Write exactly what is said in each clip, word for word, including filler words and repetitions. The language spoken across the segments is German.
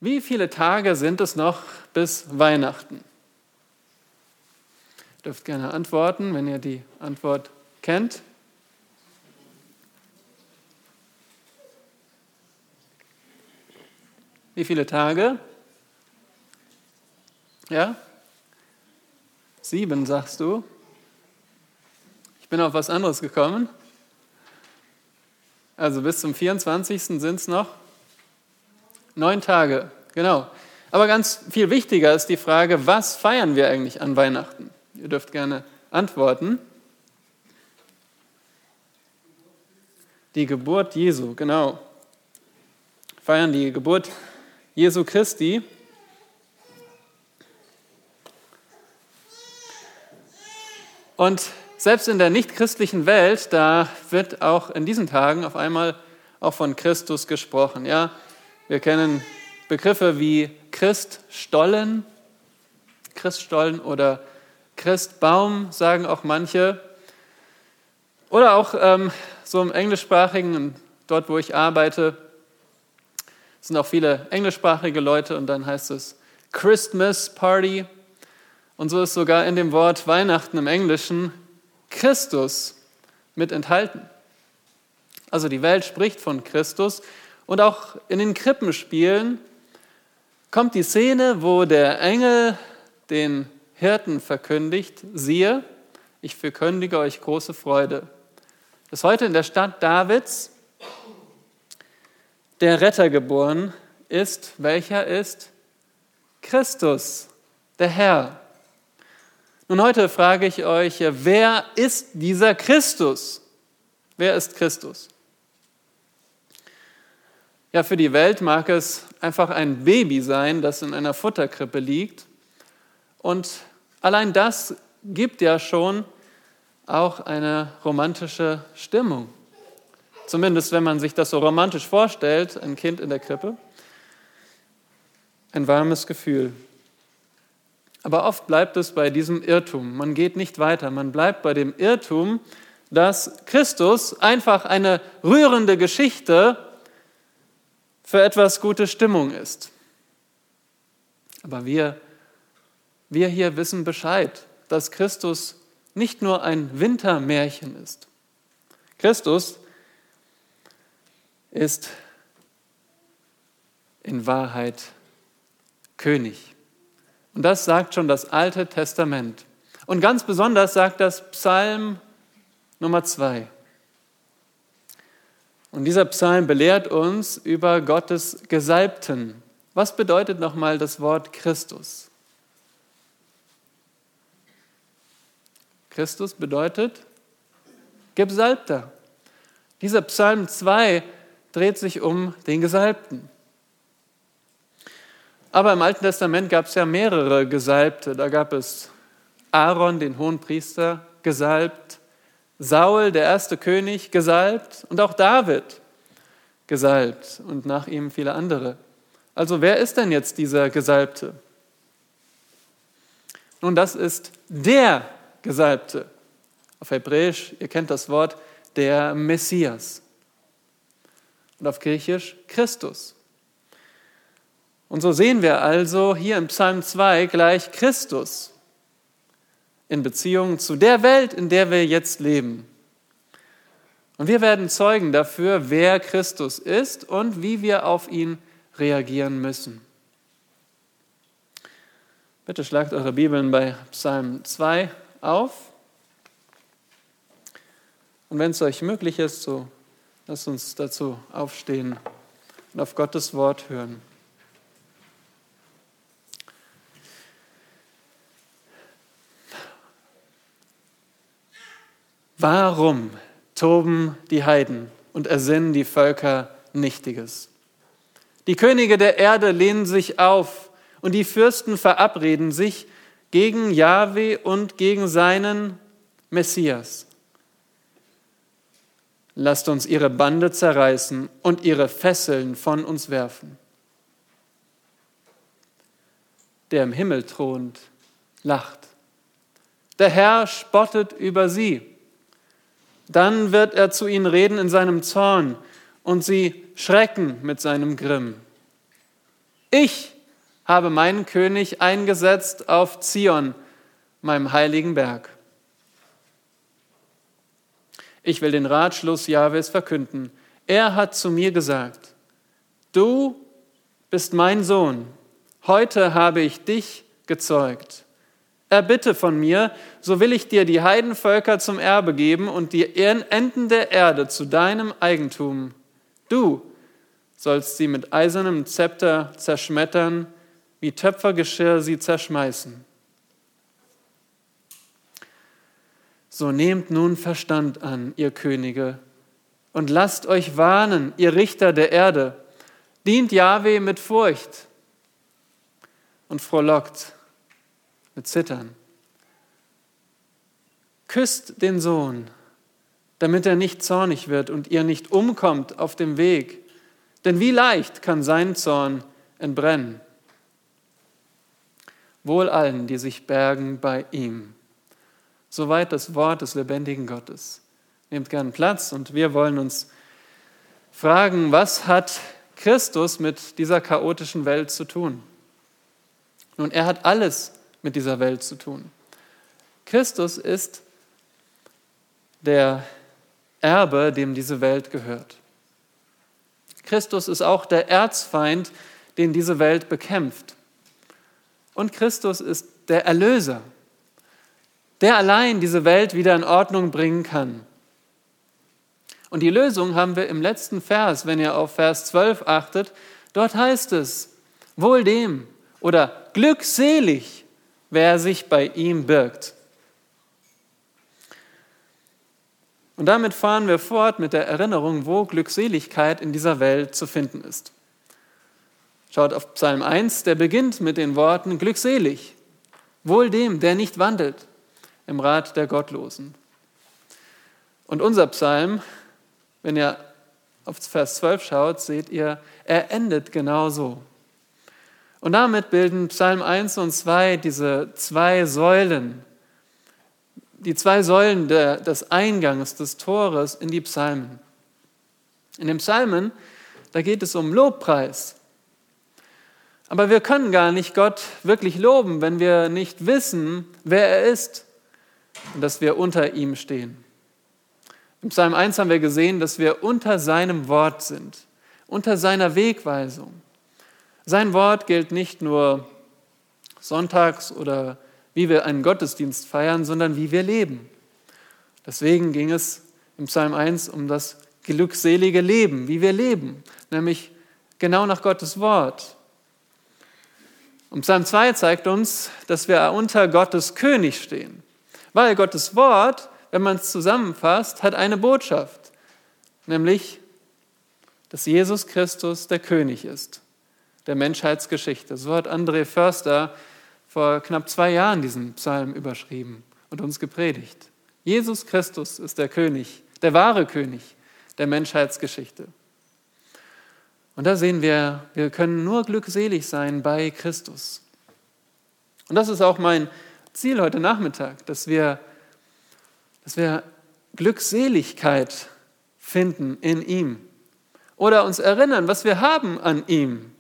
Wie viele Tage sind es noch bis Weihnachten? Ihr dürft gerne antworten, wenn ihr die Antwort kennt. Wie viele Tage? Ja? Sieben, sagst du. Ich bin auf was anderes gekommen. Also bis zum vierundzwanzigsten sind es noch neun Tage, genau. Aber ganz viel wichtiger ist die Frage, was feiern wir eigentlich an Weihnachten? Ihr dürft gerne antworten. Die Geburt Jesu, genau. Feiern die Geburt Jesu Christi. Und selbst in der nichtchristlichen Welt, da wird auch in diesen Tagen auf einmal auch von Christus gesprochen. Ja, wir kennen Begriffe wie Christstollen, Christstollen oder Christbaum, sagen auch manche. Oder auch ähm, so im Englischsprachigen, dort wo ich arbeite, sind auch viele englischsprachige Leute und dann heißt es Christmas Party. Und so ist sogar in dem Wort Weihnachten im Englischen Christus mit enthalten. Also die Welt spricht von Christus und auch in den Krippenspielen kommt die Szene, wo der Engel den Hirten verkündigt, siehe, ich verkündige euch große Freude, dass heute in der Stadt Davids der Retter geboren ist. Welcher ist? Christus, der Herr. Nun, heute frage ich euch, wer ist dieser Christus? Wer ist Christus? Ja, für die Welt mag es einfach ein Baby sein, das in einer Futterkrippe liegt. Und allein das gibt ja schon auch eine romantische Stimmung. Zumindest, wenn man sich das so romantisch vorstellt, ein Kind in der Krippe. Ein warmes Gefühl. Aber oft bleibt es bei diesem Irrtum. Man geht nicht weiter. Man bleibt bei dem Irrtum, dass Christus einfach eine rührende Geschichte für etwas gute Stimmung ist. Aber wir, wir hier wissen Bescheid, dass Christus nicht nur ein Wintermärchen ist. Christus ist in Wahrheit König. Und das sagt schon das Alte Testament. Und ganz besonders sagt das Psalm Nummer zwei. Und dieser Psalm belehrt uns über Gottes Gesalbten. Was bedeutet nochmal das Wort Christus? Christus bedeutet Gesalbter. Dieser Psalm zwei dreht sich um den Gesalbten. Aber im Alten Testament gab es ja mehrere Gesalbte. Da gab es Aaron, den Hohenpriester, gesalbt, Saul, der erste König, gesalbt und auch David gesalbt und nach ihm viele andere. Also wer ist denn jetzt dieser Gesalbte? Nun, das ist der Gesalbte. Auf Hebräisch, ihr kennt das Wort, der Messias. Und auf Griechisch Christus. Und so sehen wir also hier im Psalm zwei gleich Christus in Beziehung zu der Welt, in der wir jetzt leben. Und wir werden Zeugen dafür, wer Christus ist und wie wir auf ihn reagieren müssen. Bitte schlagt eure Bibeln bei Psalm zwei auf. Und wenn es euch möglich ist, so lasst uns dazu aufstehen und auf Gottes Wort hören. Warum toben die Heiden und ersinnen die Völker Nichtiges? Die Könige der Erde lehnen sich auf und die Fürsten verabreden sich gegen Jahwe und gegen seinen Messias. Lasst uns ihre Bande zerreißen und ihre Fesseln von uns werfen. Der im Himmel thront, lacht. Der Herr spottet über sie. Dann wird er zu ihnen reden in seinem Zorn und sie schrecken mit seinem Grimm. Ich habe meinen König eingesetzt auf Zion, meinem heiligen Berg. Ich will den Ratschluss Jahwes verkünden. Er hat zu mir gesagt, du bist mein Sohn, heute habe ich dich gezeugt. Erbitte von mir, so will ich dir die Heidenvölker zum Erbe geben und die Enden der Erde zu deinem Eigentum. Du sollst sie mit eisernem Zepter zerschmettern, wie Töpfergeschirr sie zerschmeißen. So nehmt nun Verstand an, ihr Könige, und lasst euch warnen, ihr Richter der Erde. Dient Jahwe mit Furcht und frohlockt mit Zittern. Küsst den Sohn, damit er nicht zornig wird und ihr nicht umkommt auf dem Weg. Denn wie leicht kann sein Zorn entbrennen. Wohl allen, die sich bergen bei ihm. Soweit das Wort des lebendigen Gottes. Nehmt gern Platz und wir wollen uns fragen, was hat Christus mit dieser chaotischen Welt zu tun? Nun, er hat alles mit dieser Welt zu tun. Christus ist der Erbe, dem diese Welt gehört. Christus ist auch der Erzfeind, den diese Welt bekämpft. Und Christus ist der Erlöser, der allein diese Welt wieder in Ordnung bringen kann. Und die Lösung haben wir im letzten Vers, wenn ihr auf Vers zwölf achtet. Dort heißt es, wohl dem oder glückselig, wer sich bei ihm birgt. Und damit fahren wir fort mit der Erinnerung, wo Glückseligkeit in dieser Welt zu finden ist. Schaut auf Psalm eins, der beginnt mit den Worten glückselig, wohl dem, der nicht wandelt im Rat der Gottlosen. Und unser Psalm, wenn ihr auf Vers zwölf schaut, seht ihr, er endet genau so. Und damit bilden Psalm eins und zwei diese zwei Säulen, die zwei Säulen der, des Eingangs, des Tores in die Psalmen. In den Psalmen, da geht es um Lobpreis. Aber wir können gar nicht Gott wirklich loben, wenn wir nicht wissen, wer er ist und dass wir unter ihm stehen. Im Psalm eins haben wir gesehen, dass wir unter seinem Wort sind, unter seiner Wegweisung. Sein Wort gilt nicht nur sonntags oder wie wir einen Gottesdienst feiern, sondern wie wir leben. Deswegen ging es im Psalm eins um das glückselige Leben, wie wir leben, nämlich genau nach Gottes Wort. Und Psalm zwei zeigt uns, dass wir unter Gottes König stehen, weil Gottes Wort, wenn man es zusammenfasst, hat eine Botschaft, nämlich, dass Jesus Christus der König ist, der Menschheitsgeschichte. So hat André Förster vor knapp zwei Jahren diesen Psalm überschrieben und uns gepredigt. Jesus Christus ist der König, der wahre König der Menschheitsgeschichte. Und da sehen wir, wir können nur glückselig sein bei Christus. Und das ist auch mein Ziel heute Nachmittag, dass wir, dass wir Glückseligkeit finden in ihm oder uns erinnern, was wir haben an ihm.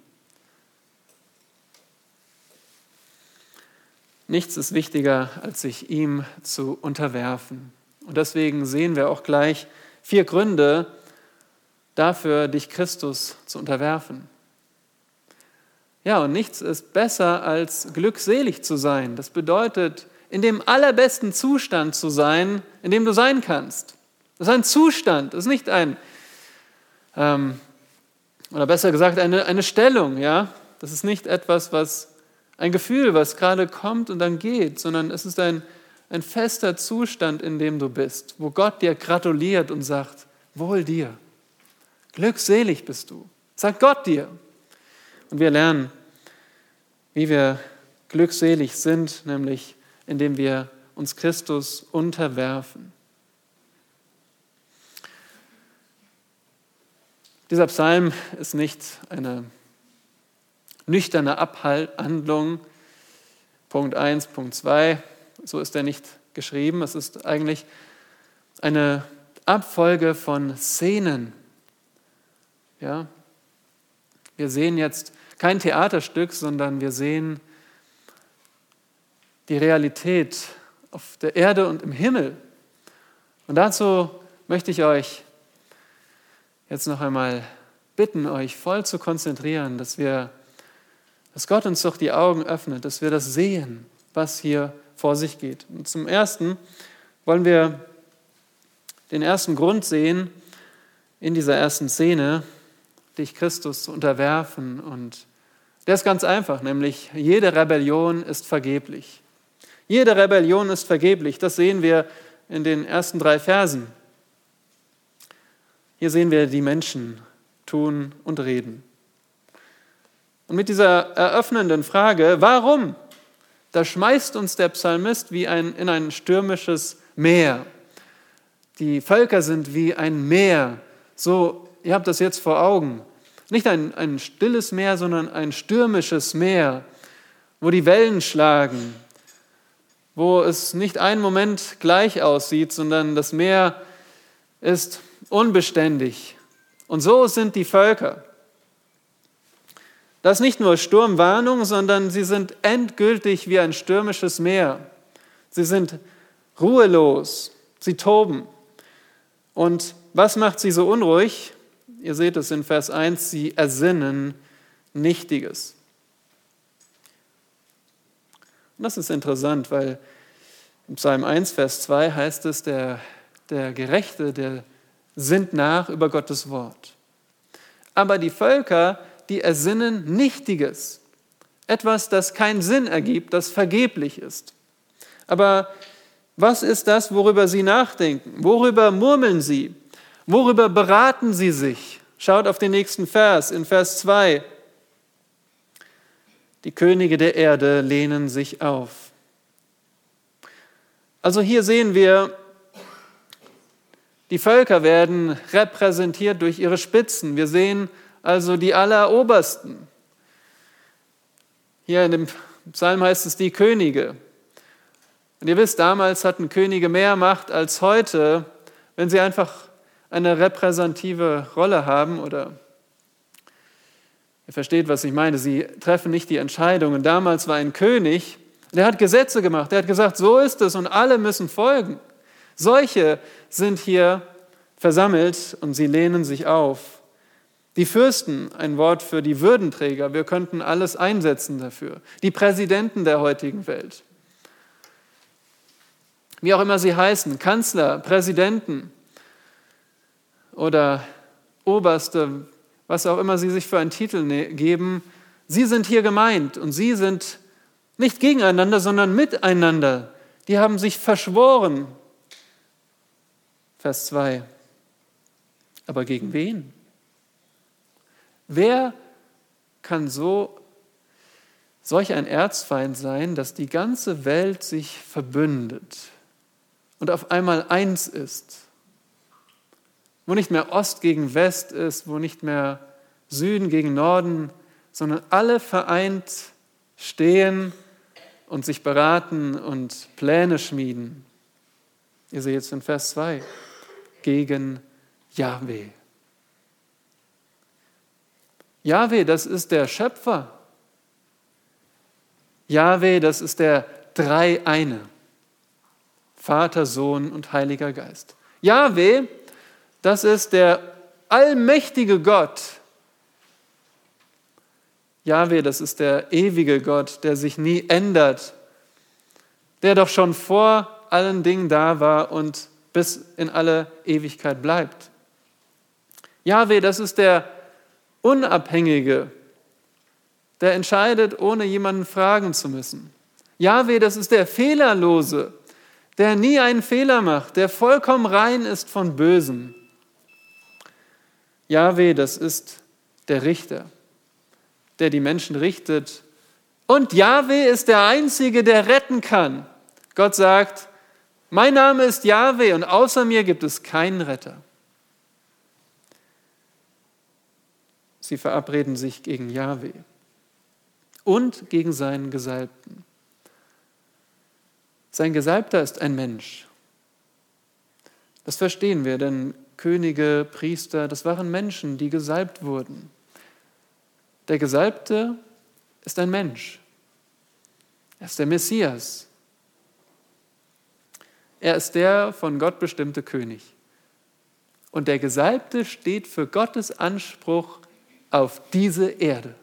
Nichts ist wichtiger, als sich ihm zu unterwerfen. Und deswegen sehen wir auch gleich vier Gründe dafür, dich Christus zu unterwerfen. Ja, und nichts ist besser, als glückselig zu sein. Das bedeutet, in dem allerbesten Zustand zu sein, in dem du sein kannst. Das ist ein Zustand, das ist nicht ein, ähm, oder besser gesagt, eine, eine Stellung. Ja? Das ist nicht etwas, was ein Gefühl, was gerade kommt und dann geht, sondern es ist ein, ein fester Zustand, in dem du bist, wo Gott dir gratuliert und sagt, wohl dir, glückselig bist du, sagt Gott dir. Und wir lernen, wie wir glückselig sind, nämlich indem wir uns Christus unterwerfen. Dieser Psalm ist nicht eine nüchterne Abhandlung, Punkt eins, Punkt zwei, so ist er nicht geschrieben. Es ist eigentlich eine Abfolge von Szenen. Ja? Wir sehen jetzt kein Theaterstück, sondern wir sehen die Realität auf der Erde und im Himmel. Und dazu möchte ich euch jetzt noch einmal bitten, euch voll zu konzentrieren, dass wir, dass Gott uns doch die Augen öffnet, dass wir das sehen, was hier vor sich geht. Und zum Ersten wollen wir den ersten Grund sehen in dieser ersten Szene, dich Christus zu unterwerfen. Und der ist ganz einfach, nämlich jede Rebellion ist vergeblich. Jede Rebellion ist vergeblich. Das sehen wir in den ersten drei Versen. Hier sehen wir die Menschen tun und reden. Und mit dieser eröffnenden Frage, warum? Da schmeißt uns der Psalmist wie ein, in ein stürmisches Meer. Die Völker sind wie ein Meer. So, ihr habt das jetzt vor Augen. Nicht ein, ein stilles Meer, sondern ein stürmisches Meer, wo die Wellen schlagen, wo es nicht einen Moment gleich aussieht, sondern das Meer ist unbeständig. Und so sind die Völker. Das ist nicht nur Sturmwarnung, sondern sie sind endgültig wie ein stürmisches Meer. Sie sind ruhelos, sie toben. Und was macht sie so unruhig? Ihr seht es in Vers eins, sie ersinnen Nichtiges. Und das ist interessant, weil im Psalm eins, Vers zwei heißt es, der, der Gerechte, der sinnt nach über Gottes Wort. Aber die Völker, die ersinnen Nichtiges. Etwas, das keinen Sinn ergibt, das vergeblich ist. Aber was ist das, worüber sie nachdenken? Worüber murmeln sie? Worüber beraten sie sich? Schaut auf den nächsten Vers, in Vers zwei. Die Könige der Erde lehnen sich auf. Also hier sehen wir, die Völker werden repräsentiert durch ihre Spitzen. Wir sehen also die Allerobersten. Hier in dem Psalm heißt es die Könige. Und ihr wisst, damals hatten Könige mehr Macht als heute, wenn sie einfach eine repräsentative Rolle haben oder ihr versteht, was ich meine, sie treffen nicht die Entscheidungen. Damals war ein König, der hat Gesetze gemacht, der hat gesagt, so ist es und alle müssen folgen. Solche sind hier versammelt und sie lehnen sich auf. Die Fürsten, ein Wort für die Würdenträger, wir könnten alles einsetzen dafür. Die Präsidenten der heutigen Welt. Wie auch immer sie heißen, Kanzler, Präsidenten oder Oberste, was auch immer sie sich für einen Titel geben, sie sind hier gemeint und sie sind nicht gegeneinander, sondern miteinander. Die haben sich verschworen. Vers zwei. Aber gegen wen? Wer kann so solch ein Erzfeind sein, dass die ganze Welt sich verbündet und auf einmal eins ist? Wo nicht mehr Ost gegen West ist, wo nicht mehr Süden gegen Norden, sondern alle vereint stehen und sich beraten und Pläne schmieden. Ihr seht es in Vers zwei. Gegen Jahwe. Jahwe, das ist der Schöpfer. Jahwe, das ist der Dreieine. Vater, Sohn und Heiliger Geist. Jahwe, das ist der allmächtige Gott. Jahwe, das ist der ewige Gott, der sich nie ändert, der doch schon vor allen Dingen da war und bis in alle Ewigkeit bleibt. Jahwe, das ist der Unabhängige, der entscheidet, ohne jemanden fragen zu müssen. Jahwe, das ist der Fehlerlose, der nie einen Fehler macht, der vollkommen rein ist von Bösem. Jahwe, das ist der Richter, der die Menschen richtet. Und Jahwe ist der Einzige, der retten kann. Gott sagt, mein Name ist Jahwe und außer mir gibt es keinen Retter. Sie verabreden sich gegen Jahwe und gegen seinen Gesalbten. Sein Gesalbter ist ein Mensch. Das verstehen wir, denn Könige, Priester, das waren Menschen, die gesalbt wurden. Der Gesalbte ist ein Mensch. Er ist der Messias. Er ist der von Gott bestimmte König. Und der Gesalbte steht für Gottes Anspruch auf diese Erde.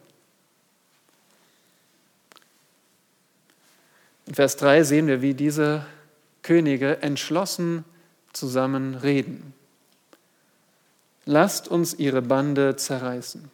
In Vers drei sehen wir, wie diese Könige entschlossen zusammen reden. Lasst uns ihre Bande zerreißen.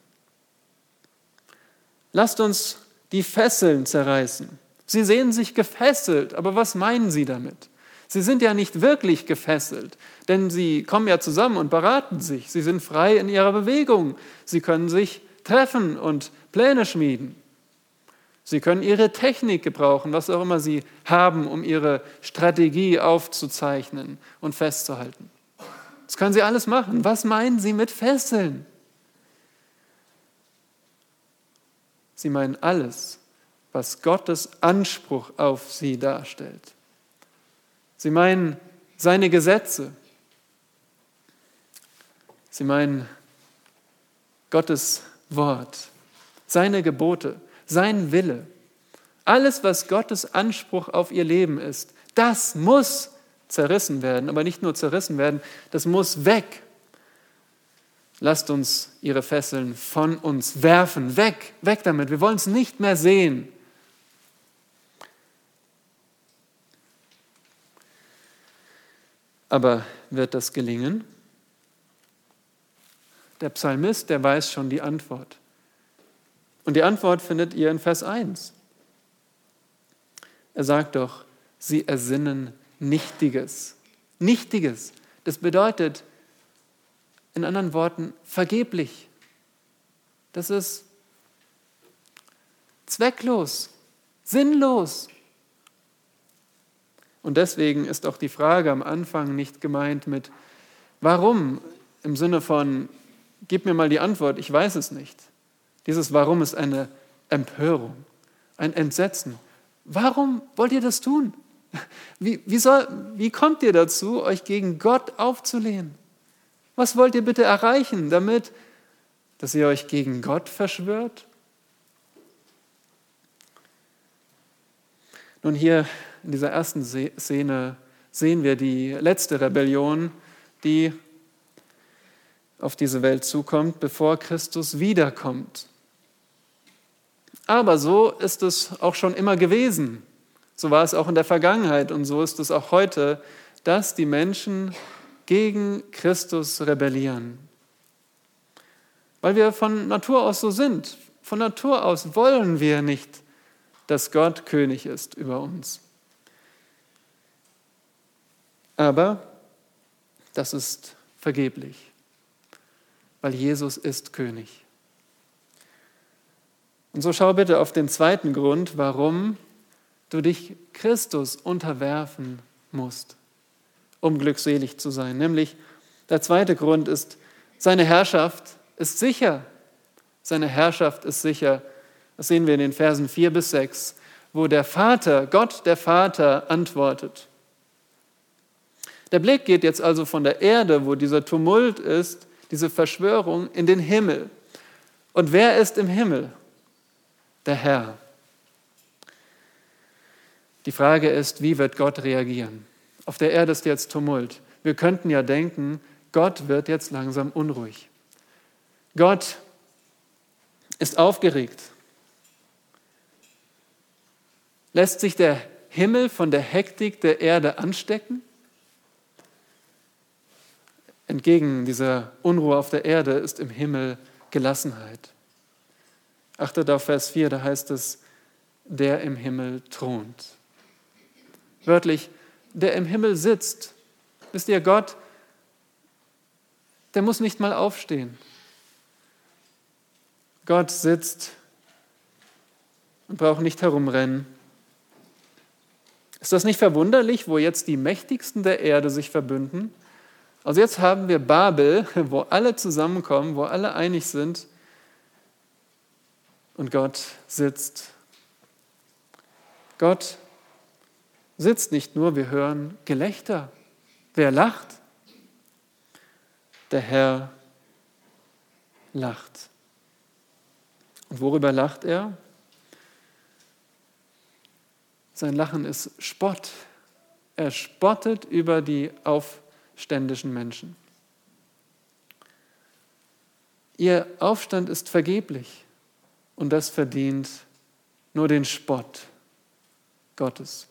Lasst uns die Fesseln zerreißen. Sie sehen sich gefesselt, aber was meinen sie damit? Sie sind ja nicht wirklich gefesselt, denn sie kommen ja zusammen und beraten sich. Sie sind frei in ihrer Bewegung. Sie können sich treffen und Pläne schmieden. Sie können ihre Technik gebrauchen, was auch immer sie haben, um ihre Strategie aufzuzeichnen und festzuhalten. Das können sie alles machen. Was meinen sie mit Fesseln? Sie meinen alles, was Gottes Anspruch auf sie darstellt. Sie meinen seine Gesetze. Sie meinen Gottes Wort, seine Gebote, sein Wille. Alles, was Gottes Anspruch auf ihr Leben ist, das muss zerrissen werden. Aber nicht nur zerrissen werden, das muss weg. Lasst uns ihre Fesseln von uns werfen. Weg, weg damit. Wir wollen es nicht mehr sehen. Aber wird das gelingen? Der Psalmist, der weiß schon die Antwort. Und die Antwort findet ihr in Vers eins. Er sagt doch, sie ersinnen Nichtiges. Nichtiges. Das bedeutet, in anderen Worten, vergeblich. Das ist zwecklos, sinnlos. Und deswegen ist auch die Frage am Anfang nicht gemeint mit warum, im Sinne von, gib mir mal die Antwort, ich weiß es nicht. Dieses Warum ist eine Empörung, ein Entsetzen. Warum wollt ihr das tun? Wie, wie, soll, wie kommt ihr dazu, euch gegen Gott aufzulehnen? Was wollt ihr bitte erreichen damit, dass ihr euch gegen Gott verschwört? Nun, hier in dieser ersten Szene sehen wir die letzte Rebellion, die auf diese Welt zukommt, bevor Christus wiederkommt. Aber so ist es auch schon immer gewesen. So war es auch in der Vergangenheit und so ist es auch heute, dass die Menschen gegen Christus rebellieren. Weil wir von Natur aus so sind. Von Natur aus wollen wir nicht, dass Gott König ist über uns. Aber das ist vergeblich, weil Jesus ist König. Und so schau bitte auf den zweiten Grund, warum du dich Christus unterwerfen musst, um glückselig zu sein. Nämlich der zweite Grund ist, seine Herrschaft ist sicher. Seine Herrschaft ist sicher. Das sehen wir in den Versen vier bis sechs, wo der Vater, Gott der Vater, antwortet. Der Blick geht jetzt also von der Erde, wo dieser Tumult ist, diese Verschwörung, in den Himmel. Und wer ist im Himmel? Der Herr. Die Frage ist, wie wird Gott reagieren? Auf der Erde ist jetzt Tumult. Wir könnten ja denken, Gott wird jetzt langsam unruhig. Gott ist aufgeregt. Lässt sich der Himmel von der Hektik der Erde anstecken? Entgegen dieser Unruhe auf der Erde ist im Himmel Gelassenheit. Achtet auf Vers vier, da heißt es, der im Himmel thront. Wörtlich, der im Himmel sitzt. Wisst ihr, Gott, der muss nicht mal aufstehen. Gott sitzt und braucht nicht herumrennen. Ist das nicht verwunderlich, wo jetzt die Mächtigsten der Erde sich verbünden? Also jetzt haben wir Babel, wo alle zusammenkommen, wo alle einig sind und Gott sitzt. Gott sitzt nicht nur, wir hören Gelächter. Wer lacht? Der Herr lacht. Und worüber lacht er? Sein Lachen ist Spott. Er spottet über die aufständischen Menschen. Ihr Aufstand ist vergeblich und das verdient nur den Spott Gottes.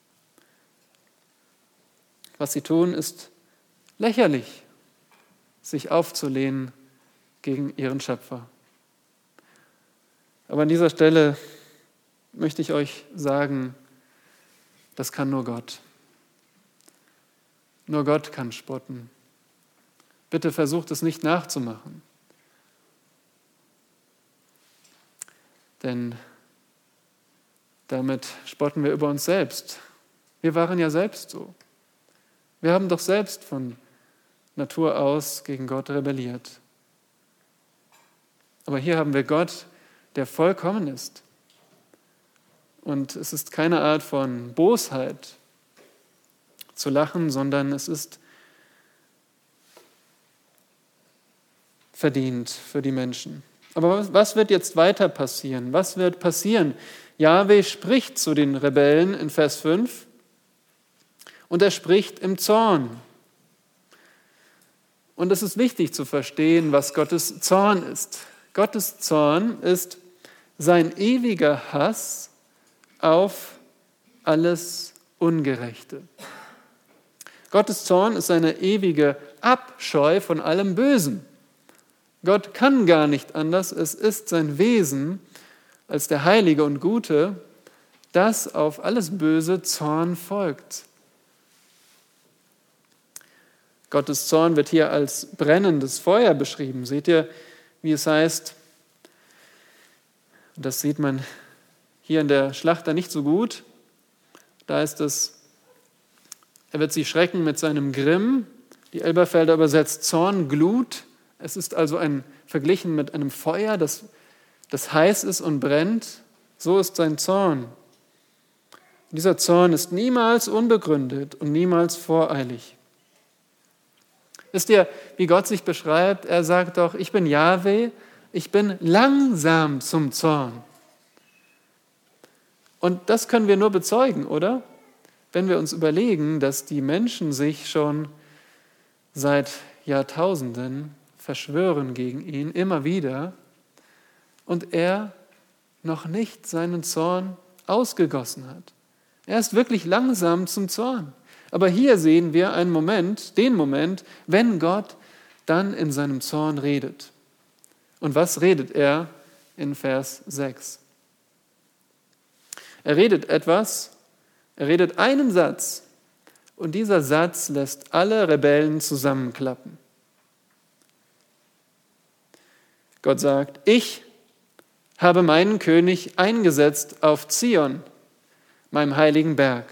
Was sie tun, ist lächerlich, sich aufzulehnen gegen ihren Schöpfer. Aber an dieser Stelle möchte ich euch sagen, das kann nur Gott. Nur Gott kann spotten. Bitte versucht es nicht nachzumachen. Denn damit spotten wir über uns selbst. Wir waren ja selbst so. Wir haben doch selbst von Natur aus gegen Gott rebelliert. Aber hier haben wir Gott, der vollkommen ist. Und es ist keine Art von Bosheit zu lachen, sondern es ist verdient für die Menschen. Aber was wird jetzt weiter passieren? Was wird passieren? Jahwe spricht zu den Rebellen in Vers fünf und er spricht im Zorn. Und es ist wichtig zu verstehen, was Gottes Zorn ist. Gottes Zorn ist sein ewiger Hass auf alles Ungerechte. Gottes Zorn ist seine ewige Abscheu von allem Bösen. Gott kann gar nicht anders, es ist sein Wesen als der Heilige und Gute, dass auf alles Böse Zorn folgt. Gottes Zorn wird hier als brennendes Feuer beschrieben. Seht ihr, wie es heißt? Das sieht man hier in der Schlachter nicht so gut. Da ist es, er wird sie schrecken mit seinem Grimm. Die Elberfelder übersetzt Zornglut. Es ist also ein verglichen mit einem Feuer, das, das heiß ist und brennt. So ist sein Zorn. Dieser Zorn ist niemals unbegründet und niemals voreilig. Wisst ihr, wie Gott sich beschreibt? Er sagt doch, ich bin Jahwe, ich bin langsam zum Zorn. Und das können wir nur bezeugen, oder? Wenn wir uns überlegen, dass die Menschen sich schon seit Jahrtausenden verschwören gegen ihn, immer wieder, und er noch nicht seinen Zorn ausgegossen hat. Er ist wirklich langsam zum Zorn. Aber hier sehen wir einen Moment, den Moment, wenn Gott dann in seinem Zorn redet. Und was redet er in Vers sechs? Er redet etwas, er redet einen Satz und dieser Satz lässt alle Rebellen zusammenklappen. Gott sagt, ich habe meinen König eingesetzt auf Zion, meinem heiligen Berg.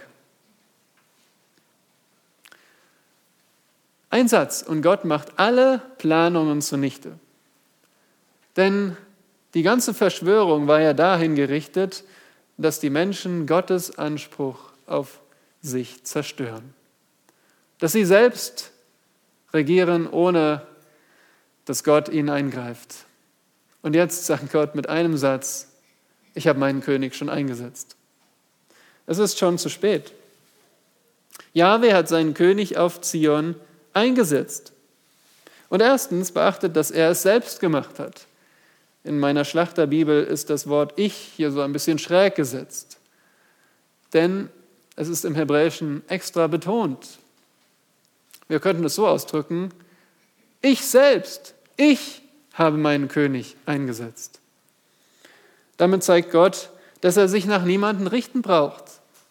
Ein Satz und Gott macht alle Planungen zunichte. Denn die ganze Verschwörung war ja dahin gerichtet, dass die Menschen Gottes Anspruch auf sich zerstören. Dass sie selbst regieren, ohne dass Gott ihnen eingreift. Und jetzt sagt Gott mit einem Satz, ich habe meinen König schon eingesetzt. Es ist schon zu spät. Jahwe hat seinen König auf Zion eingesetzt. Und erstens beachtet, dass er es selbst gemacht hat. In meiner Schlachterbibel ist das Wort ich hier so ein bisschen schräg gesetzt. Denn es ist im Hebräischen extra betont. Wir könnten es so ausdrücken, ich selbst, ich habe meinen König eingesetzt. Damit zeigt Gott, dass er sich nach niemandem richten braucht.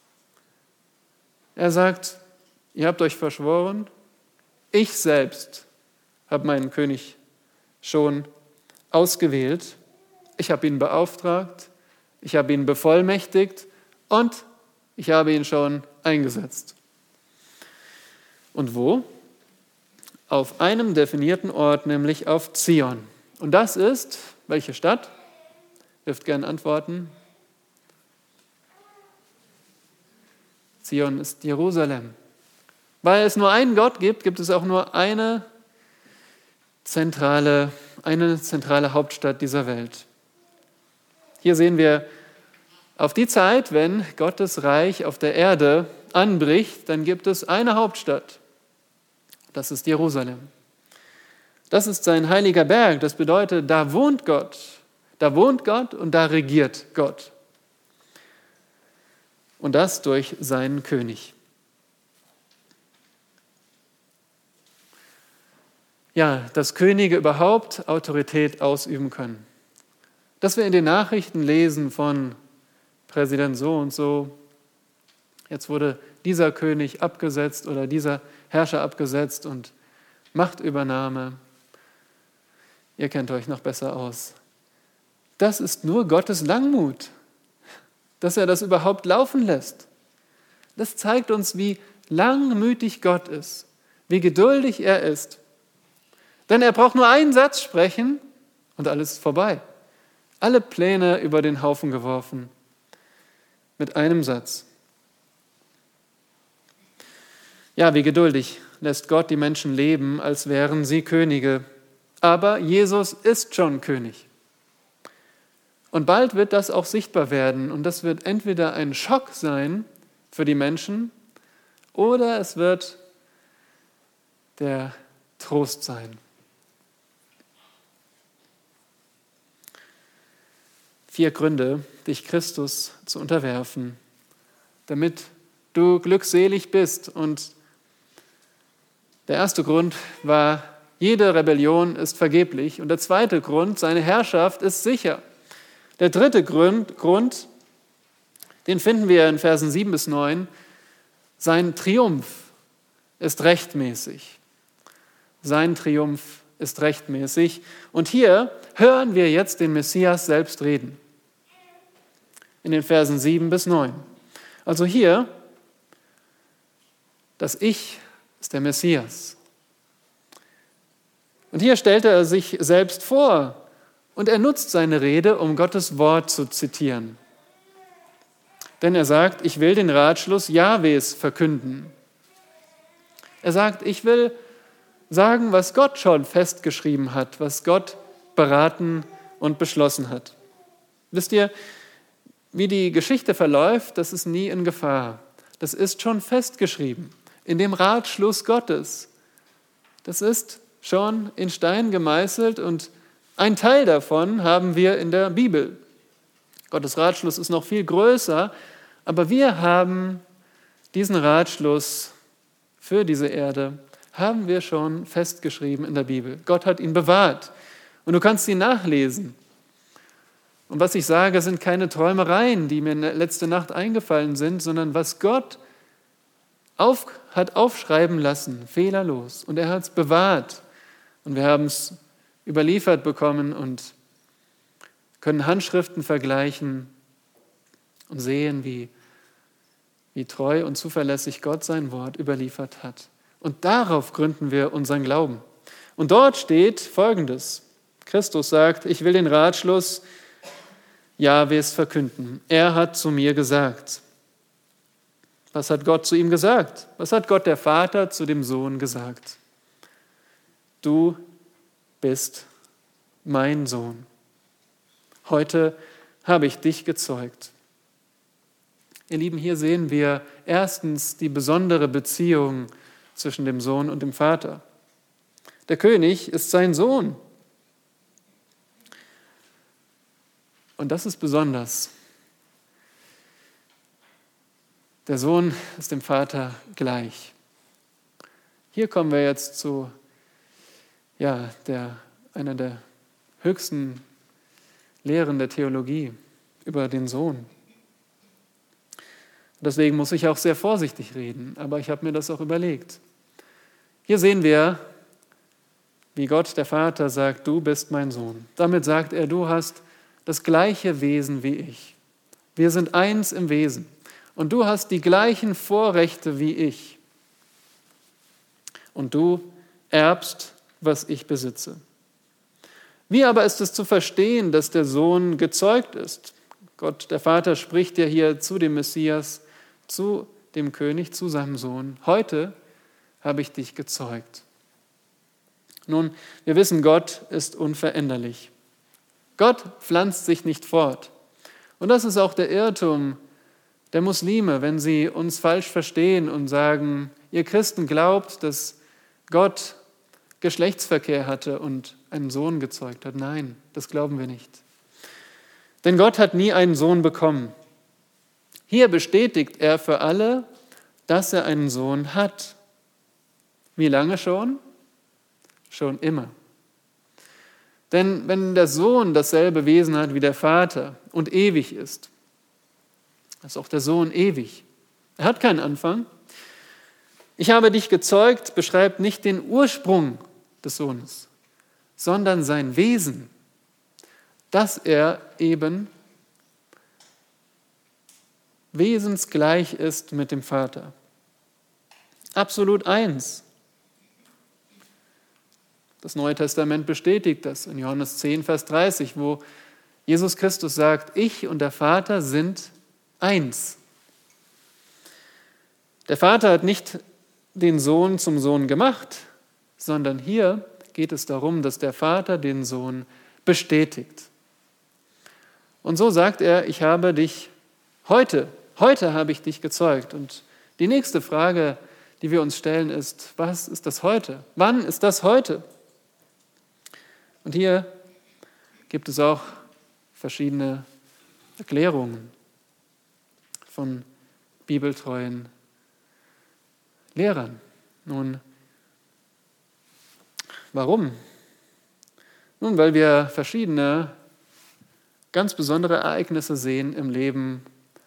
Er sagt, ihr habt euch verschworen, ich selbst habe meinen König schon ausgewählt, ich habe ihn beauftragt, ich habe ihn bevollmächtigt und ich habe ihn schon eingesetzt. Und wo? Auf einem definierten Ort, nämlich auf Zion. Und das ist, welche Stadt? Ihr dürft gerne antworten. Zion ist Jerusalem. Weil es nur einen Gott gibt, gibt es auch nur eine zentrale, eine zentrale Hauptstadt dieser Welt. Hier sehen wir auf die Zeit, wenn Gottes Reich auf der Erde anbricht, dann gibt es eine Hauptstadt. Das ist Jerusalem. Das ist sein heiliger Berg. Das bedeutet, da wohnt Gott. Da wohnt Gott und da regiert Gott. Und das durch seinen König. Ja, dass Könige überhaupt Autorität ausüben können. Dass wir in den Nachrichten lesen von Präsident so und so, jetzt wurde dieser König abgesetzt oder dieser Herrscher abgesetzt und Machtübernahme. Ihr kennt euch noch besser aus. Das ist nur Gottes Langmut, dass er das überhaupt laufen lässt. Das zeigt uns, wie langmütig Gott ist, wie geduldig er ist. Denn er braucht nur einen Satz sprechen und alles ist vorbei. Alle Pläne über den Haufen geworfen. Mit einem Satz. Ja, wie geduldig lässt Gott die Menschen leben, als wären sie Könige. Aber Jesus ist schon König. Und bald wird das auch sichtbar werden. Und das wird entweder ein Schock sein für die Menschen oder es wird der Trost sein. Vier Gründe, dich Christus zu unterwerfen, damit du glückselig bist. Und der erste Grund war, jede Rebellion ist vergeblich. Und der zweite Grund, seine Herrschaft ist sicher. Der dritte Grund, Grund, den finden wir in Versen sieben bis neun, sein Triumph ist rechtmäßig. Sein Triumph ist rechtmäßig. Und hier hören wir jetzt den Messias selbst reden. In den Versen sieben bis neun. Also hier, das Ich ist der Messias. Und hier stellt er sich selbst vor und er nutzt seine Rede, um Gottes Wort zu zitieren. Denn er sagt, ich will den Ratschluss Jahwes verkünden. Er sagt, ich will sagen, was Gott schon festgeschrieben hat, was Gott beraten und beschlossen hat. Wisst ihr, wie die Geschichte verläuft, das ist nie in Gefahr. Das ist schon festgeschrieben in dem Ratschluss Gottes. Das ist schon in Stein gemeißelt und ein Teil davon haben wir in der Bibel. Gottes Ratschluss ist noch viel größer, aber wir haben diesen Ratschluss für diese Erde, haben wir schon festgeschrieben in der Bibel. Gott hat ihn bewahrt und du kannst ihn nachlesen. Und was ich sage, sind keine Träumereien, die mir letzte Nacht eingefallen sind, sondern was Gott auf, hat aufschreiben lassen, fehlerlos. Und er hat es bewahrt. Und wir haben es überliefert bekommen und können Handschriften vergleichen und sehen, wie, wie treu und zuverlässig Gott sein Wort überliefert hat. Und darauf gründen wir unseren Glauben. Und dort steht Folgendes. Christus sagt, ich will den Ratschluss Jahwes verkünden. Er hat zu mir gesagt. Was hat Gott zu ihm gesagt? Was hat Gott der Vater zu dem Sohn gesagt? Du bist mein Sohn. Heute habe ich dich gezeugt. Ihr Lieben, hier sehen wir erstens die besondere Beziehung zwischen dem Sohn und dem Vater. Der König ist sein Sohn. Und das ist besonders. Der Sohn ist dem Vater gleich. Hier kommen wir jetzt zu ja, der, einer der höchsten Lehren der Theologie über den Sohn. Deswegen muss ich auch sehr vorsichtig reden, aber ich habe mir das auch überlegt. Hier sehen wir, wie Gott, der Vater, sagt, du bist mein Sohn. Damit sagt er, du hast das gleiche Wesen wie ich. Wir sind eins im Wesen. Und du hast die gleichen Vorrechte wie ich. Und du erbst, was ich besitze. Wie aber ist es zu verstehen, dass der Sohn gezeugt ist? Gott, der Vater, spricht ja hier zu dem Messias, zu dem König, zu seinem Sohn. Heute habe ich dich gezeugt. Nun, wir wissen, Gott ist unveränderlich. Gott pflanzt sich nicht fort. Und das ist auch der Irrtum der Muslime, wenn sie uns falsch verstehen und sagen, ihr Christen glaubt, dass Gott Geschlechtsverkehr hatte und einen Sohn gezeugt hat. Nein, das glauben wir nicht. Denn Gott hat nie einen Sohn bekommen. Hier bestätigt er für alle, dass er einen Sohn hat. Wie lange schon? Schon immer. Denn wenn der Sohn dasselbe Wesen hat wie der Vater und ewig ist, ist auch der Sohn ewig. Er hat keinen Anfang. Ich habe dich gezeugt, beschreibt nicht den Ursprung des Sohnes, sondern sein Wesen, dass er eben wesensgleich ist mit dem Vater. Absolut eins. Das Neue Testament bestätigt das in Johannes zehn, Vers dreißig, wo Jesus Christus sagt, ich und der Vater sind eins. Der Vater hat nicht den Sohn zum Sohn gemacht, sondern hier geht es darum, dass der Vater den Sohn bestätigt. Und so sagt er, ich habe dich heute, heute habe ich dich gezeugt. Und die nächste Frage, die wir uns stellen, ist, was ist das heute? Wann ist das heute? Und hier gibt es auch verschiedene Erklärungen von bibeltreuen Lehrern. Nun, warum? Nun, weil wir verschiedene ganz besondere Ereignisse sehen im Leben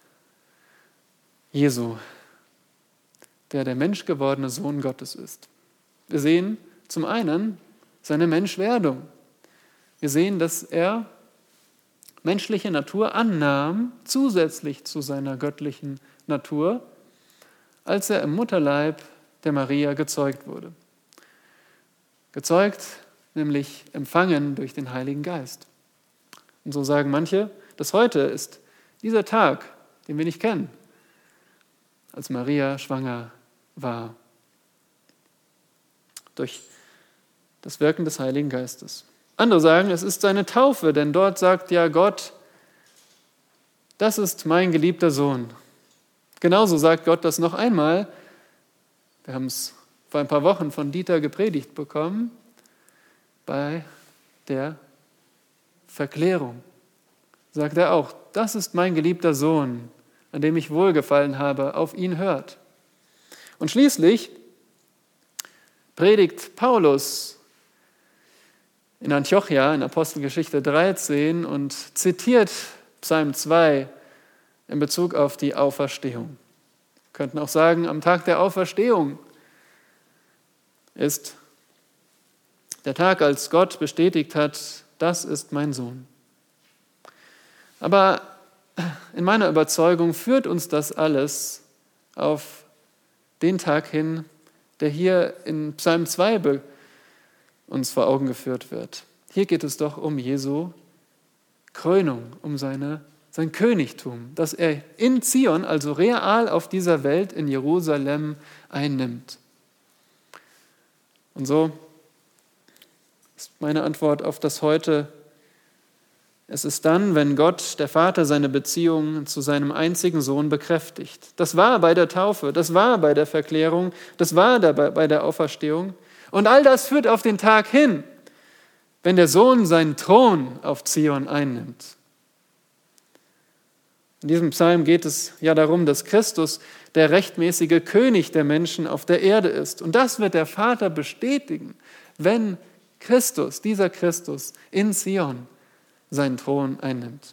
Jesu, der der menschgewordene Sohn Gottes ist. Wir sehen zum einen seine Menschwerdung. Wir sehen, dass er menschliche Natur annahm, zusätzlich zu seiner göttlichen Natur, als er im Mutterleib der Maria gezeugt wurde. Gezeugt, nämlich empfangen durch den Heiligen Geist. Und so sagen manche, dass heute ist dieser Tag, den wir nicht kennen, als Maria schwanger war, durch das Wirken des Heiligen Geistes. Andere sagen, es ist seine Taufe, denn dort sagt ja Gott, das ist mein geliebter Sohn. Genauso sagt Gott das noch einmal. Wir haben es vor ein paar Wochen von Dieter gepredigt bekommen, bei der Verklärung. Sagt er auch, das ist mein geliebter Sohn, an dem ich wohlgefallen habe, auf ihn hört. Und schließlich predigt Paulus in Antiochia, in Apostelgeschichte dreizehn und zitiert Psalm zwei in Bezug auf die Auferstehung. Wir könnten auch sagen, am Tag der Auferstehung ist der Tag, als Gott bestätigt hat, das ist mein Sohn. Aber in meiner Überzeugung führt uns das alles auf den Tag hin, der hier in Psalm zwei be- uns vor Augen geführt wird. Hier geht es doch um Jesu Krönung, um seine, sein Königtum, das er in Zion, also real auf dieser Welt in Jerusalem, einnimmt. Und so ist meine Antwort auf das heute: Es ist dann, wenn Gott, der Vater, seine Beziehung zu seinem einzigen Sohn bekräftigt. Das war bei der Taufe, das war bei der Verklärung, das war dabei bei der Auferstehung. Und all das führt auf den Tag hin, wenn der Sohn seinen Thron auf Zion einnimmt. In diesem Psalm geht es ja darum, dass Christus der rechtmäßige König der Menschen auf der Erde ist. Und das wird der Vater bestätigen, wenn Christus, dieser Christus in Zion seinen Thron einnimmt.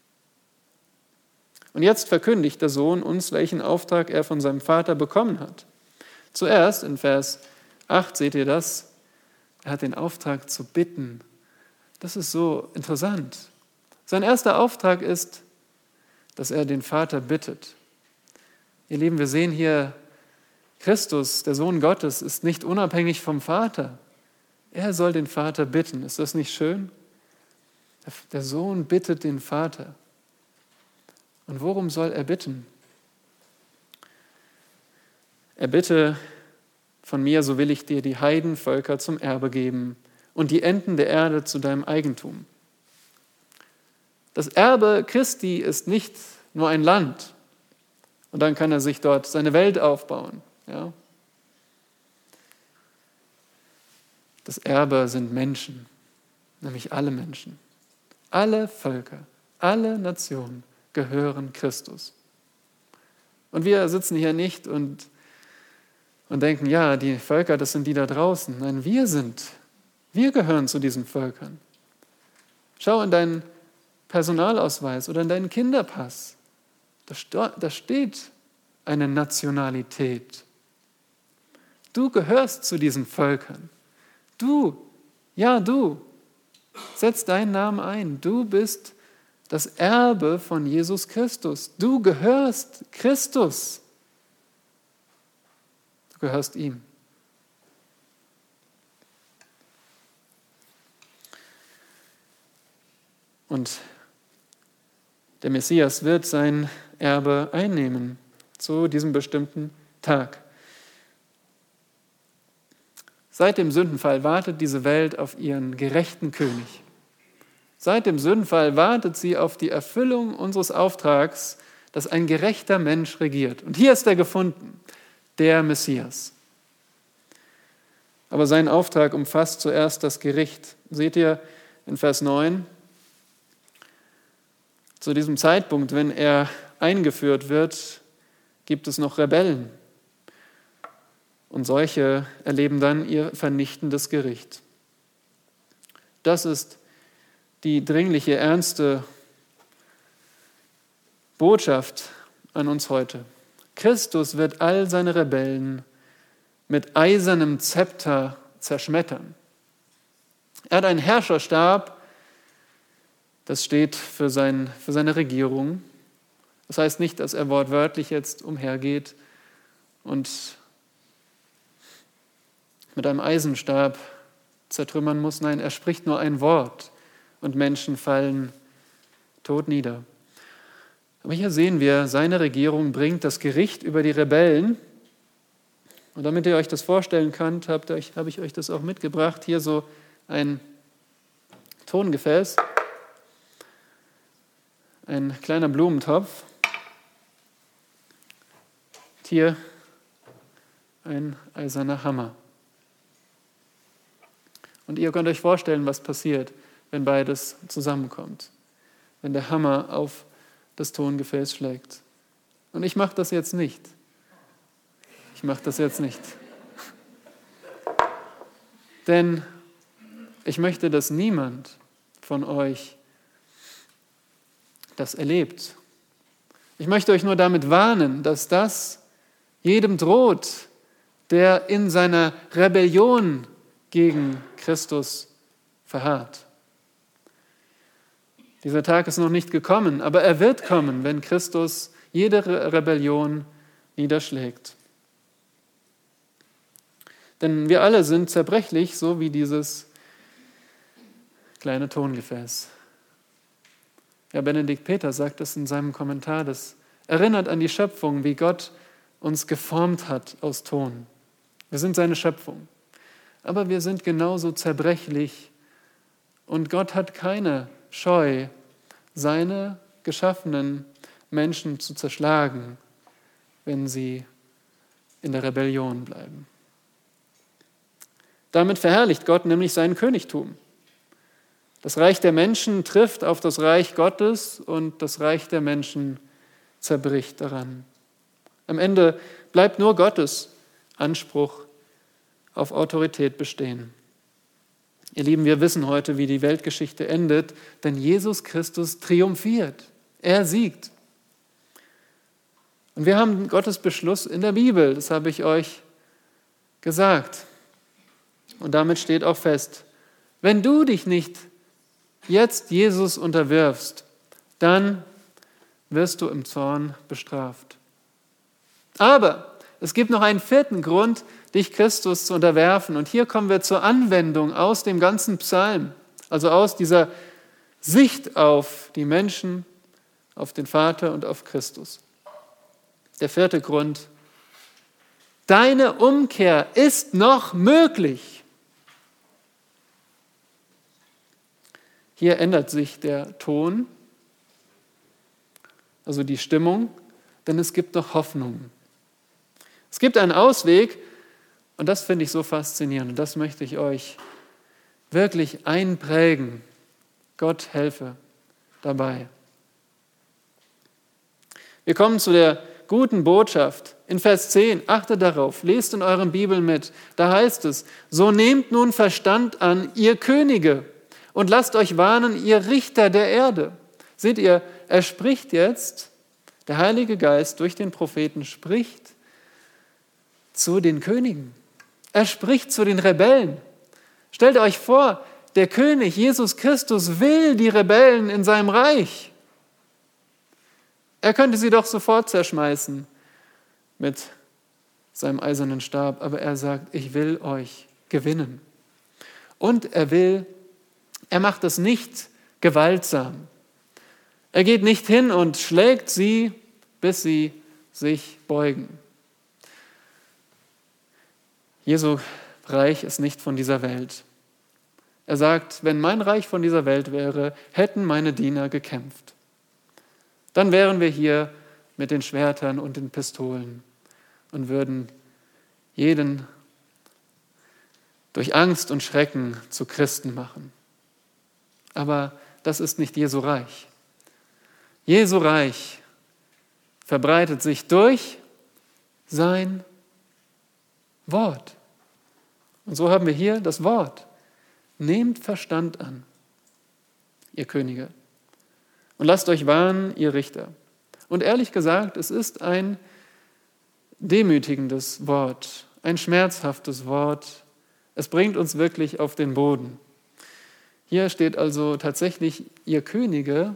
Und jetzt verkündigt der Sohn uns, welchen Auftrag er von seinem Vater bekommen hat. Zuerst in Vers acht seht ihr das, er hat den Auftrag zu bitten. Das ist so interessant. Sein erster Auftrag ist, dass er den Vater bittet. Ihr Lieben, wir sehen hier, Christus, der Sohn Gottes, ist nicht unabhängig vom Vater. Er soll den Vater bitten. Ist das nicht schön? Der Sohn bittet den Vater. Und worum soll er bitten? Er bitte, von mir, so will ich dir die Heidenvölker zum Erbe geben und die Enden der Erde zu deinem Eigentum. Das Erbe Christi ist nicht nur ein Land und dann kann er sich dort seine Welt aufbauen. Ja? Das Erbe sind Menschen, nämlich alle Menschen. Alle Völker, alle Nationen gehören Christus. Und wir sitzen hier nicht und, und denken, ja, die Völker, das sind die da draußen. Nein, wir sind, wir gehören zu diesen Völkern. Schau in deinen Personalausweis oder in deinen Kinderpass. Da, da steht eine Nationalität. Du gehörst zu diesen Völkern. Du, ja du, setz deinen Namen ein. Du bist das Erbe von Jesus Christus. Du gehörst Christus. Du gehörst ihm. Und der Messias wird sein Erbe einnehmen zu diesem bestimmten Tag. Seit dem Sündenfall wartet diese Welt auf ihren gerechten König. Seit dem Sündenfall wartet sie auf die Erfüllung unseres Auftrags, dass ein gerechter Mensch regiert. Und hier ist er gefunden, der Messias. Aber sein Auftrag umfasst zuerst das Gericht. Seht ihr in Vers neun, zu diesem Zeitpunkt, wenn er eingeführt wird, gibt es noch Rebellen. Und solche erleben dann ihr vernichtendes Gericht. Das ist die dringliche, ernste Botschaft an uns heute. Christus wird all seine Rebellen mit eisernem Zepter zerschmettern. Er hat einen Herrscherstab, das steht für, sein, für seine Regierung. Das heißt nicht, dass er wortwörtlich jetzt umhergeht und mit einem Eisenstab zertrümmern muss. Nein, er spricht nur ein Wort und Menschen fallen tot nieder. Aber hier sehen wir, seine Regierung bringt das Gericht über die Rebellen. Und damit ihr euch das vorstellen könnt, habe ich euch das auch mitgebracht. Hier so ein Tongefäß, ein kleiner Blumentopf. Hier ein eiserner Hammer. Und ihr könnt euch vorstellen, was passiert, wenn beides zusammenkommt. Wenn der Hammer auf das Tongefäß schlägt. Und ich mache das jetzt nicht. Ich mache das jetzt nicht. Denn ich möchte, dass niemand von euch das erlebt. Ich möchte euch nur damit warnen, dass das jedem droht, der in seiner Rebellion gegen Christus verharrt. Dieser Tag ist noch nicht gekommen, aber er wird kommen, wenn Christus jede Rebellion niederschlägt. Denn wir alle sind zerbrechlich, so wie dieses kleine Tongefäß. Ja, Benedikt Peter sagt es in seinem Kommentar, das erinnert an die Schöpfung, wie Gott uns geformt hat aus Ton. Wir sind seine Schöpfung. Aber wir sind genauso zerbrechlich und Gott hat keine Scheu, seine geschaffenen Menschen zu zerschlagen, wenn sie in der Rebellion bleiben. Damit verherrlicht Gott nämlich sein Königtum. Das Reich der Menschen trifft auf das Reich Gottes und das Reich der Menschen zerbricht daran. Am Ende bleibt nur Gottes Anspruch auf Autorität bestehen. Ihr Lieben, wir wissen heute, wie die Weltgeschichte endet, denn Jesus Christus triumphiert. Er siegt. Und wir haben Gottes Beschluss in der Bibel, das habe ich euch gesagt. Und damit steht auch fest, wenn du dich nicht jetzt Jesus unterwirfst, dann wirst du im Zorn bestraft. Aber es gibt noch einen vierten Grund, dich Christus zu unterwerfen. Und hier kommen wir zur Anwendung aus dem ganzen Psalm, also aus dieser Sicht auf die Menschen, auf den Vater und auf Christus. Der vierte Grund, deine Umkehr ist noch möglich. Hier ändert sich der Ton also die Stimmung, denn es gibt noch Hoffnung. Es gibt einen Ausweg und das finde ich so faszinierend und das möchte ich euch wirklich einprägen. Gott helfe dabei. Wir kommen zu der guten Botschaft. In Vers zehn, achtet darauf, lest in euren Bibeln mit. Da heißt es, so nehmt nun Verstand an, ihr Könige, und lasst euch warnen, ihr Richter der Erde. Seht ihr, er spricht jetzt, der Heilige Geist durch den Propheten spricht zu den Königen. Er spricht zu den Rebellen. Stellt euch vor, der König Jesus Christus will die Rebellen in seinem Reich. Er könnte sie doch sofort zerschmeißen mit seinem eisernen Stab, aber er sagt, ich will euch gewinnen. Und er will, er macht es nicht gewaltsam. Er geht nicht hin und schlägt sie, bis sie sich beugen. Jesu Reich ist nicht von dieser Welt. Er sagt, wenn mein Reich von dieser Welt wäre, hätten meine Diener gekämpft. Dann wären wir hier mit den Schwertern und den Pistolen und würden jeden durch Angst und Schrecken zu Christen machen. Aber das ist nicht Jesu Reich. Jesu Reich verbreitet sich durch sein Wort. Und so haben wir hier das Wort. Nehmt Verstand an, ihr Könige, und lasst euch warnen, ihr Richter. Und ehrlich gesagt, es ist ein demütigendes Wort, ein schmerzhaftes Wort. Es bringt uns wirklich auf den Boden. Hier steht also tatsächlich, ihr Könige,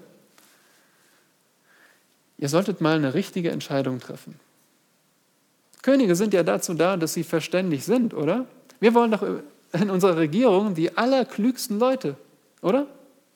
ihr solltet mal eine richtige Entscheidung treffen. Könige sind ja dazu da, dass sie verständig sind, oder? Wir wollen doch in unserer Regierung die allerklügsten Leute, oder?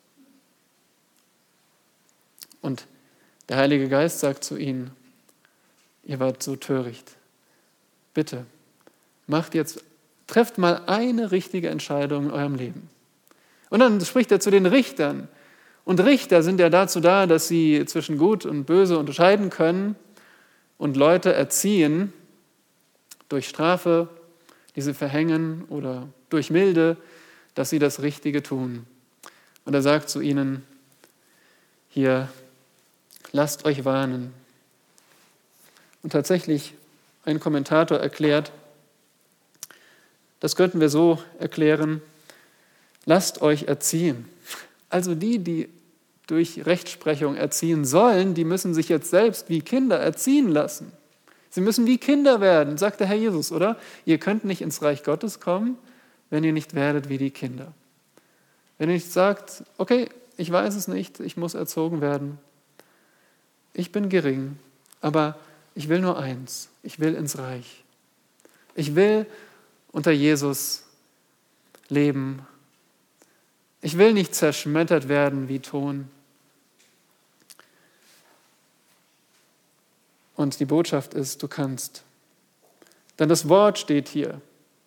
Und der Heilige Geist sagt zu ihnen, ihr wart so töricht. Bitte, macht jetzt, trefft mal eine richtige Entscheidung in eurem Leben. Und dann spricht er zu den Richtern. Und Richter sind ja dazu da, dass sie zwischen Gut und Böse unterscheiden können und Leute erziehen durch Strafe, die sie verhängen, oder durch Milde, dass sie das Richtige tun. Und er sagt zu ihnen hier, lasst euch warnen. Und tatsächlich, ein Kommentator erklärt, das könnten wir so erklären, lasst euch erziehen. Also die, die durch Rechtsprechung erziehen sollen, die müssen sich jetzt selbst wie Kinder erziehen lassen. Sie müssen wie Kinder werden, sagt der Herr Jesus, oder? Ihr könnt nicht ins Reich Gottes kommen, wenn ihr nicht werdet wie die Kinder. Wenn ihr nicht sagt, okay, ich weiß es nicht, ich muss erzogen werden. Ich bin gering, aber ich will nur eins, ich will ins Reich. Ich will unter Jesus leben. Ich will nicht zerschmettert werden wie Ton. Und die Botschaft ist, du kannst. Denn das Wort steht hier.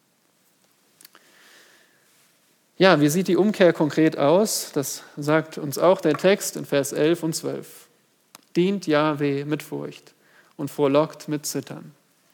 Ja, wie sieht die Umkehr konkret aus? Das sagt uns auch der Text in Vers elf und zwölf. Dient Jahwe mit Furcht und frohlockt mit Zittern.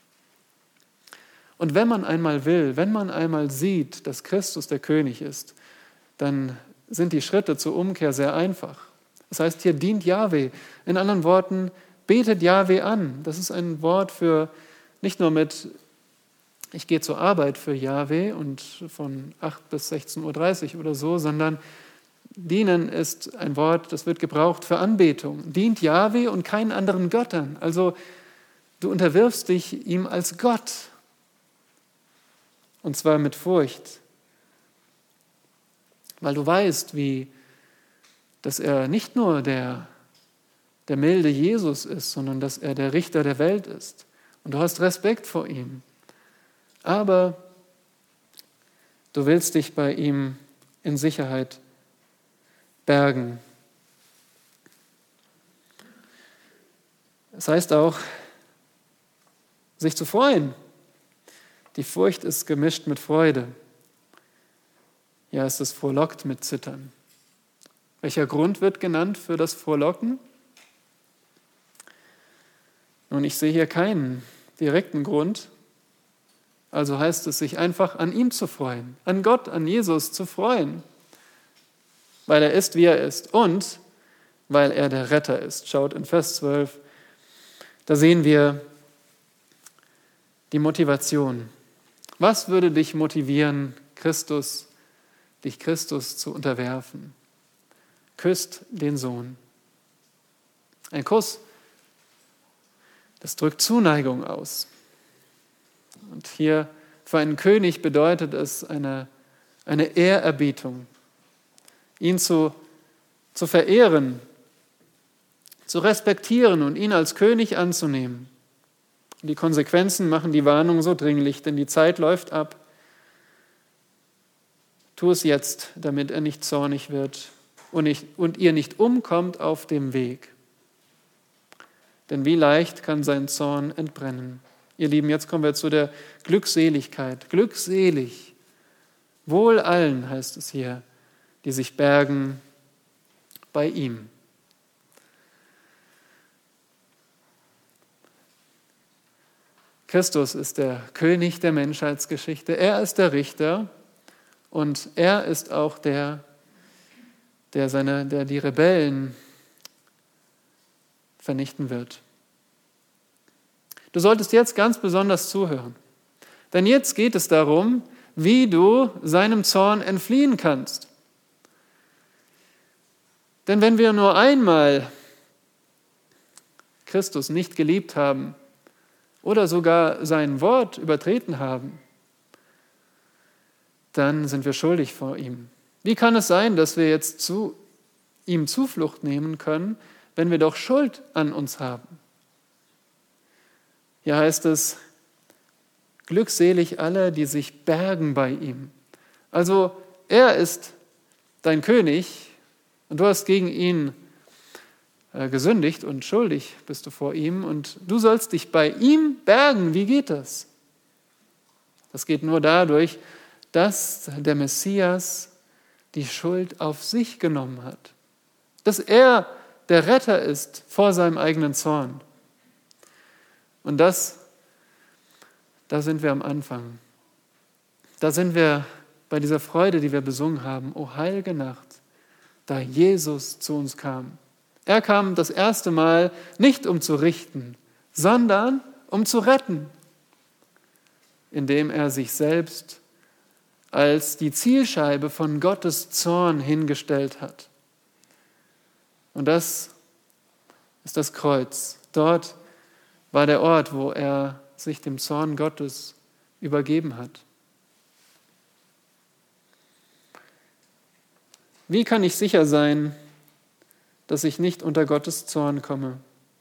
Und wenn man einmal will, wenn man einmal sieht, dass Christus der König ist, dann sind die Schritte zur Umkehr sehr einfach. Das heißt, hier dient Jahwe. In anderen Worten, betet Jahwe an. Das ist ein Wort für, nicht nur mit, ich gehe zur Arbeit für Jahwe und von acht bis sechzehn Uhr dreißig oder so, sondern dienen ist ein Wort, das wird gebraucht für Anbetung. Dient Jahwe und keinen anderen Göttern. Also du unterwirfst dich ihm als Gott. Und zwar mit Furcht. Weil du weißt, wie, dass er nicht nur der, der milde Jesus ist, sondern dass er der Richter der Welt ist. Und du hast Respekt vor ihm. Aber du willst dich bei ihm in Sicherheit bergen. Es heißt auch, sich zu freuen. Die Furcht ist gemischt mit Freude. Ja, es ist frohlockt mit Zittern. Welcher Grund wird genannt für das Frohlocken? Nun, ich sehe hier keinen direkten Grund, also heißt es, sich einfach an ihm zu freuen, an Gott, an Jesus zu freuen, weil er ist, wie er ist und weil er der Retter ist. Schaut in Vers zwölf, da sehen wir die Motivation. Was würde dich motivieren, Christus, dich Christus zu unterwerfen? Küsst den Sohn. Ein Kuss, das drückt Zuneigung aus. Und hier für einen König bedeutet es eine, eine Ehrerbietung, ihn zu, zu verehren, zu respektieren und ihn als König anzunehmen. Und die Konsequenzen machen die Warnung so dringlich, denn die Zeit läuft ab. Tu es jetzt, damit er nicht zornig wird und, nicht, und ihr nicht umkommt auf dem Weg. Denn wie leicht kann sein Zorn entbrennen. Ihr Lieben, jetzt kommen wir zu der Glückseligkeit. Glückselig, wohl allen, heißt es hier, die sich bergen bei ihm. Christus ist der König der Menschheitsgeschichte. Er ist der Richter und er ist auch der, der, seine, der die Rebellen vernichten wird. Du solltest jetzt ganz besonders zuhören, denn jetzt geht es darum, wie du seinem Zorn entfliehen kannst. Denn wenn wir nur einmal Christus nicht geliebt haben oder sogar sein Wort übertreten haben, dann sind wir schuldig vor ihm. Wie kann es sein, dass wir jetzt zu ihm Zuflucht nehmen können, wenn wir doch Schuld an uns haben? Hier heißt es, glückselig alle, die sich bergen bei ihm. Also er ist dein König und du hast gegen ihn äh, gesündigt und schuldig bist du vor ihm und du sollst dich bei ihm bergen. Wie geht das? Das geht nur dadurch, dass der Messias die Schuld auf sich genommen hat. Dass er der Retter ist vor seinem eigenen Zorn. Und das, da sind wir am Anfang. Da sind wir bei dieser Freude, die wir besungen haben. O heilige Nacht, da Jesus zu uns kam. Er kam das erste Mal nicht um zu richten, sondern um zu retten, indem er sich selbst als die Zielscheibe von Gottes Zorn hingestellt hat. Und das ist das Kreuz. Dort war der Ort, wo er sich dem Zorn Gottes übergeben hat. Wie kann ich sicher sein, dass ich nicht unter Gottes Zorn komme,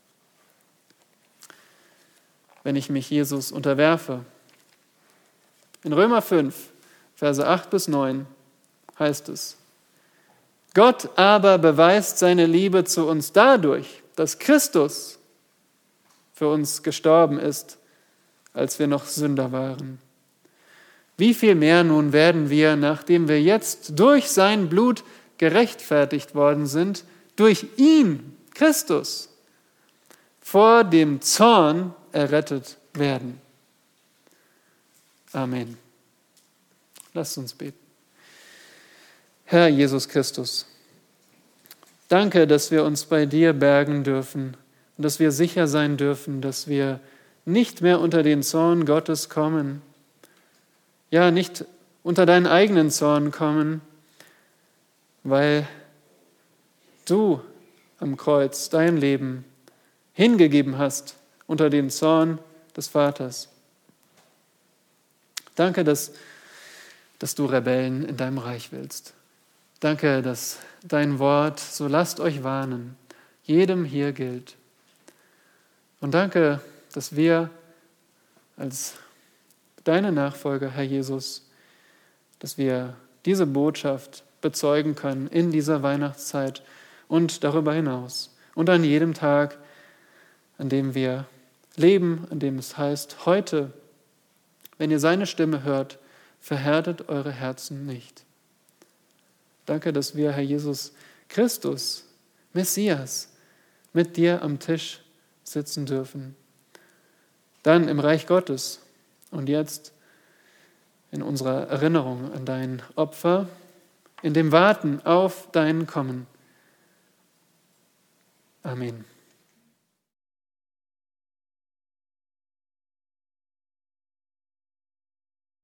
wenn ich mich Jesus unterwerfe? In Römer fünf, Verse acht bis neun heißt es, Gott aber beweist seine Liebe zu uns dadurch, dass Christus für uns gestorben ist, als wir noch Sünder waren. Wie viel mehr nun werden wir, nachdem wir jetzt durch sein Blut gerechtfertigt worden sind, durch ihn, Christus, vor dem Zorn errettet werden. Amen. Lasst uns beten. Herr Jesus Christus, danke, dass wir uns bei dir bergen dürfen und dass wir sicher sein dürfen, dass wir nicht mehr unter den Zorn Gottes kommen, ja, nicht unter deinen eigenen Zorn kommen, weil du am Kreuz dein Leben hingegeben hast unter den Zorn des Vaters. Danke, dass, dass du Rebellen in deinem Reich willst. Danke, dass dein Wort, so lasst euch warnen, jedem hier gilt. Und danke, dass wir als deine Nachfolger, Herr Jesus, dass wir diese Botschaft bezeugen können in dieser Weihnachtszeit und darüber hinaus und an jedem Tag, an dem wir leben, an dem es heißt, heute, wenn ihr seine Stimme hört, verhärtet eure Herzen nicht. Danke, dass wir, Herr Jesus Christus, Messias, mit dir am Tisch sitzen dürfen dann im Reich Gottes und jetzt in unserer Erinnerung an dein Opfer, in dem Warten auf dein Kommen. Amen.